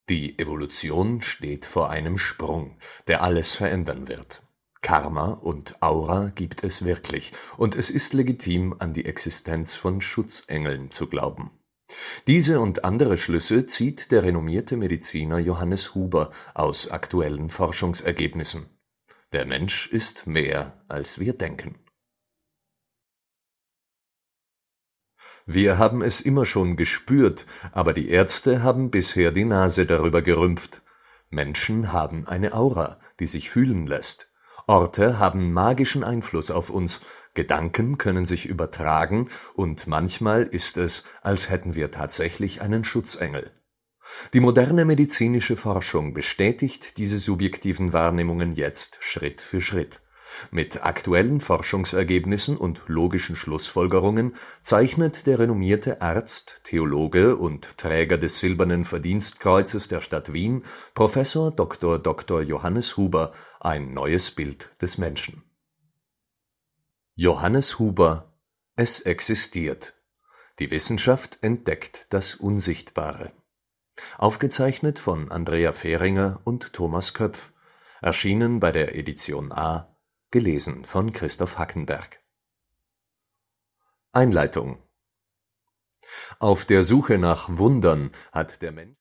Die Evolution steht vor einem Sprung, der alles verändern wird. Karma und Aura gibt es wirklich, und es ist legitim, an die Existenz von Schutzengeln zu glauben. Diese und andere Schlüsse zieht der renommierte Mediziner Johannes Huber aus aktuellen Forschungsergebnissen. Der Mensch ist mehr, als wir denken. Wir haben es immer schon gespürt, aber die Ärzte haben bisher die Nase darüber gerümpft. Menschen haben eine Aura, die sich fühlen lässt. Orte haben magischen Einfluss auf uns, Gedanken können sich übertragen, und manchmal ist es, als hätten wir tatsächlich einen Schutzengel. Die moderne medizinische Forschung bestätigt diese subjektiven Wahrnehmungen jetzt Schritt für Schritt. Mit aktuellen Forschungsergebnissen und logischen Schlussfolgerungen zeichnet der renommierte Arzt, Theologe und Träger des Silbernen Verdienstkreuzes der Stadt Wien, Professor Dr. Dr. Johannes Huber, ein neues Bild des Menschen. Johannes Huber: Es existiert. Die Wissenschaft entdeckt das Unsichtbare. Aufgezeichnet von Andrea Fehringer und Thomas Köpf. Erschienen bei der Edition A. Gelesen von Christoph Hackenberg. Einleitung. Auf der Suche nach Wundern hat der Mensch